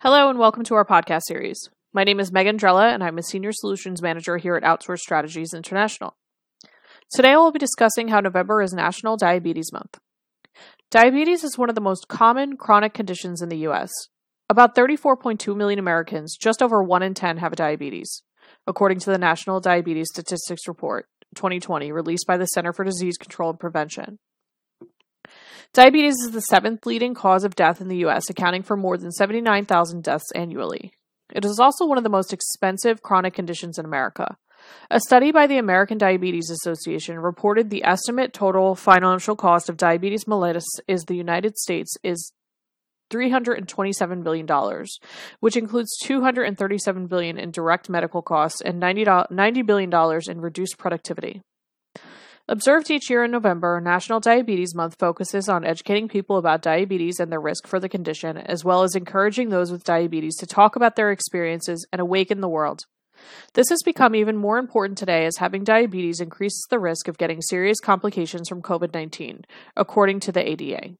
Hello and welcome to our podcast series. My name is Megan Drella and I'm a Senior Solutions Manager here at Outsource Strategies International. Today I will be discussing how November is National Diabetes Month. Diabetes is one of the most common chronic conditions in the U.S. About 34.2 million Americans, just over 1 in 10, have diabetes, according to the National Diabetes Statistics Report 2020 released by the Center for Disease Control and Prevention. Diabetes is the seventh leading cause of death in the U.S., accounting for more than 79,000 deaths annually. It is also one of the most expensive chronic conditions in America. A study by the American Diabetes Association reported the estimate total financial cost of diabetes mellitus in the United States is $327 billion, which includes $237 billion in direct medical costs and $90 billion in reduced productivity. Observed each year in November, National Diabetes Month focuses on educating people about diabetes and their risk for the condition, as well as encouraging those with diabetes to talk about their experiences and awaken the world. This has become even more important today as having diabetes increases the risk of getting serious complications from COVID-19, according to the ADA.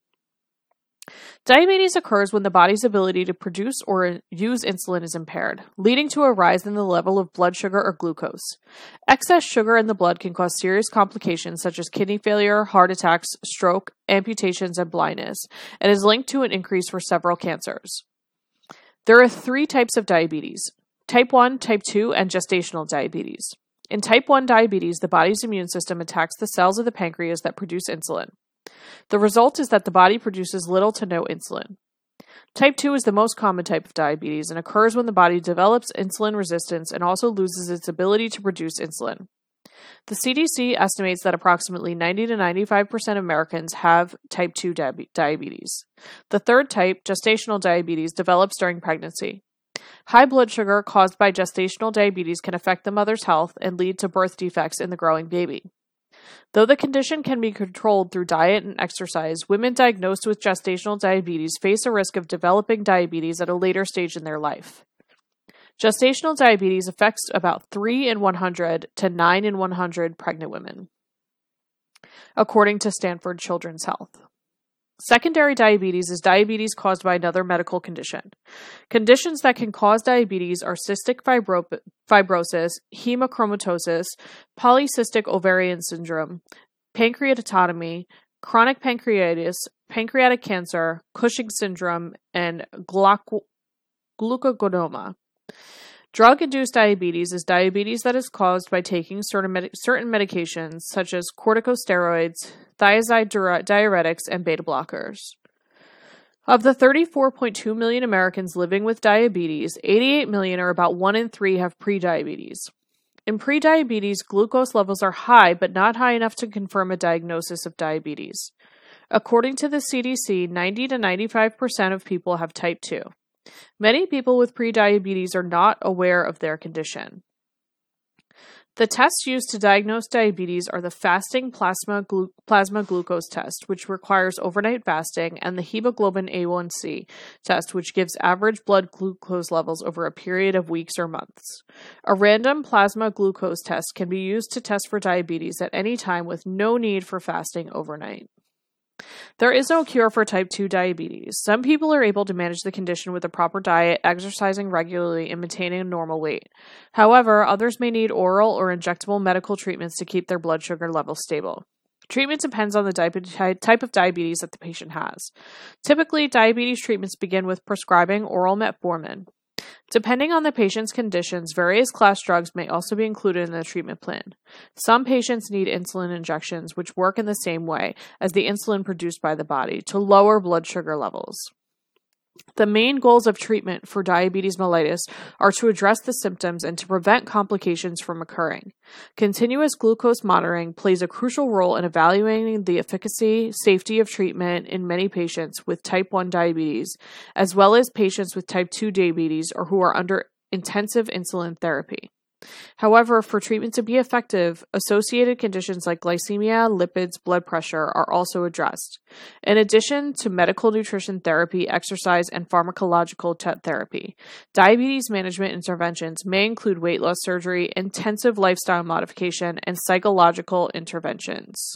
Diabetes occurs when the body's ability to produce or use insulin is impaired, leading to a rise in the level of blood sugar or glucose. Excess sugar in the blood can cause serious complications such as kidney failure, heart attacks, stroke, amputations, and blindness, and is linked to an increase for several cancers. There are 3 types of diabetes: type 1, type 2, and gestational diabetes. In type 1 diabetes, the body's immune system attacks the cells of the pancreas that produce insulin. The result is that the body produces little to no insulin. Type 2 is the most common type of diabetes and occurs when the body develops insulin resistance and also loses its ability to produce insulin. The CDC estimates that approximately 90 to 95% of Americans have type 2 diabetes. The third type, gestational diabetes, develops during pregnancy. High blood sugar caused by gestational diabetes can affect the mother's health and lead to birth defects in the growing baby. Though the condition can be controlled through diet and exercise, women diagnosed with gestational diabetes face a risk of developing diabetes at a later stage in their life. Gestational diabetes affects about 3 in 100 to 9 in 100 pregnant women, according to Stanford Children's Health. Secondary diabetes is diabetes caused by another medical condition. Conditions that can cause diabetes are cystic fibrosis, hemochromatosis, polycystic ovarian syndrome, pancreatectomy, chronic pancreatitis, pancreatic cancer, Cushing's syndrome, and glucagonoma. Drug-induced diabetes is diabetes that is caused by taking certain medications such as corticosteroids, thiazide diuretics, and beta blockers. Of the 34.2 million Americans living with diabetes, 88 million, or about 1 in 3, have prediabetes. In prediabetes, glucose levels are high, but not high enough to confirm a diagnosis of diabetes. According to the CDC, 90 to 95% of people have type 2. Many people with prediabetes are not aware of their condition. The tests used to diagnose diabetes are the fasting plasma glucose test, which requires overnight fasting, and the hemoglobin A1C test, which gives average blood glucose levels over a period of weeks or months. A random plasma glucose test can be used to test for diabetes at any time with no need for fasting overnight. There is no cure for type 2 diabetes. Some people are able to manage the condition with a proper diet, exercising regularly, and maintaining a normal weight. However, others may need oral or injectable medical treatments to keep their blood sugar levels stable. Treatment depends on the type of diabetes that the patient has. Typically, diabetes treatments begin with prescribing oral metformin. Depending on the patient's conditions, various class drugs may also be included in the treatment plan. Some patients need insulin injections, which work in the same way as the insulin produced by the body to lower blood sugar levels. The main goals of treatment for diabetes mellitus are to address the symptoms and to prevent complications from occurring. Continuous glucose monitoring plays a crucial role in evaluating the efficacy, safety of treatment in many patients with type 1 diabetes, as well as patients with type 2 diabetes or who are under intensive insulin therapy. However, for treatment to be effective, associated conditions like glycemia, lipids, blood pressure are also addressed. In addition to medical nutrition therapy, exercise, and pharmacological therapy, diabetes management interventions may include weight loss surgery, intensive lifestyle modification, and psychological interventions.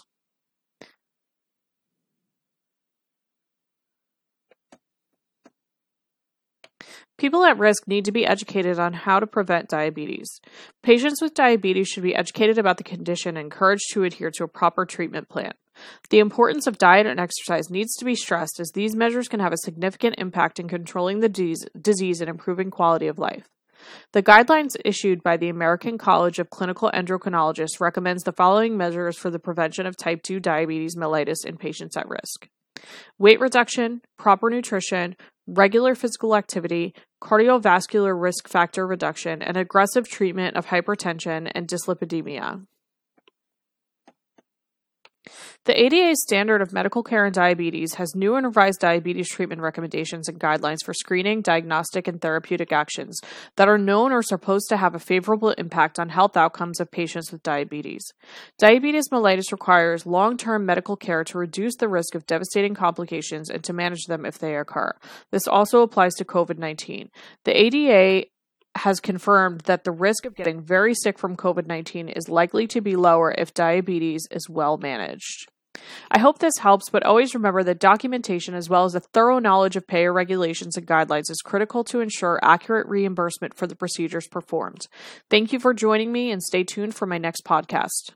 People at risk need to be educated on how to prevent diabetes. Patients with diabetes should be educated about the condition and encouraged to adhere to a proper treatment plan. The importance of diet and exercise needs to be stressed, as these measures can have a significant impact in controlling the disease and improving quality of life. The guidelines issued by the American College of Clinical Endocrinologists recommends the following measures for the prevention of type 2 diabetes mellitus in patients at risk: weight reduction, proper nutrition, regular physical activity, cardiovascular risk factor reduction, and aggressive treatment of hypertension and dyslipidemia. The ADA Standard of Medical Care in Diabetes has new and revised diabetes treatment recommendations and guidelines for screening, diagnostic, and therapeutic actions that are known or supposed to have a favorable impact on health outcomes of patients with diabetes. Diabetes mellitus requires long-term medical care to reduce the risk of devastating complications and to manage them if they occur. This also applies to COVID-19. The ADA has confirmed that the risk of getting very sick from COVID-19 is likely to be lower if diabetes is well managed. I hope this helps, but always remember that documentation as well as a thorough knowledge of payer regulations and guidelines is critical to ensure accurate reimbursement for the procedures performed. Thank you for joining me, and stay tuned for my next podcast.